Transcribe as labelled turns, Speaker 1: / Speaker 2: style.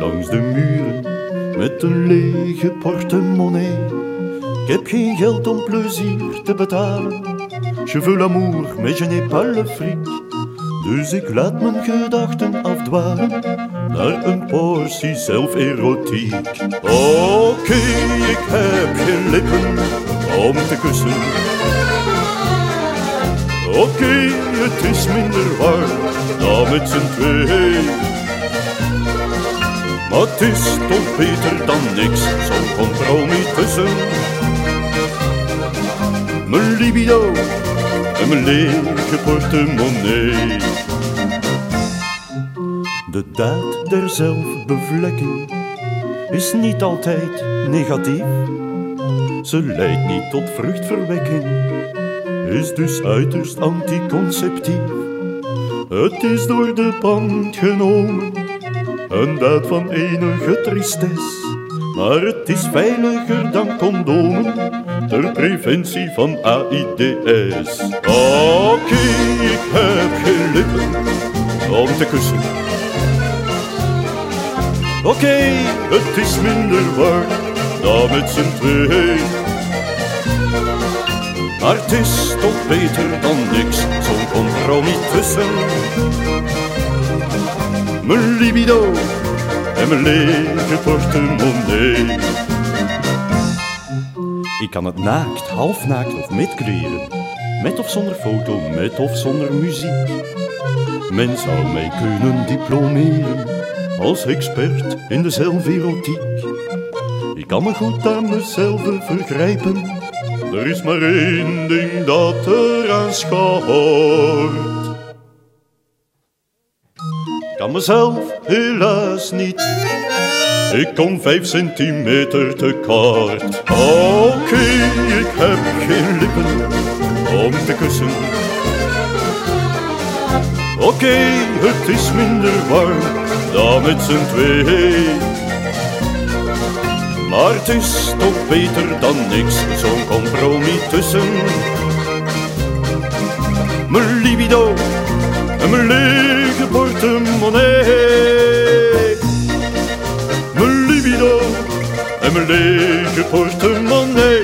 Speaker 1: langs de muren met een lege portemonnee. Ik heb geen geld om plezier te betalen. Je veux l'amour, mais je n'ai pas le fric. Dus ik laat mijn gedachten afdwalen naar een portie zelferotiek. Oké, ik heb geen lippen om te kussen. Oké, het is minder warm dan met z'n twee. Maar het is toch beter dan niks, zo'n compromis tussen mijn libido en mijn lege portemonnee. De daad der zelfbevlekking is niet altijd negatief. Ze leidt niet tot vruchtverwekking, is dus uiterst anticonceptief. Het is door de band genomen, een daad van enige tristesse. Maar het is veiliger dan condomen, ter preventie van AIDS. Oké, ik heb geen lippen om te kussen. Oké, het is minder warm dan met z'n twee. Maar het is toch beter dan niks, zo'n compromis tussen mijn libido en mijn lege portemonnee. Ik kan het naakt, halfnaakt of met kleren, met of zonder foto, met of zonder muziek. Men zou mij kunnen diplomeren als expert in de zelferotiek. Ik kan me goed aan mezelf vergrijpen. Er is maar één ding dat eraan schort. Ik kan mezelf helaas niet. Ik kom 5 centimeter te kort. Oké, ik heb geen lippen om te kussen. Oké, het is minder warm dan met z'n twee. Maar het is toch beter dan niks, zo'n compromis tussen mijn libido en mijn lege portemonnee. Mijn libido en mijn lege portemonnee.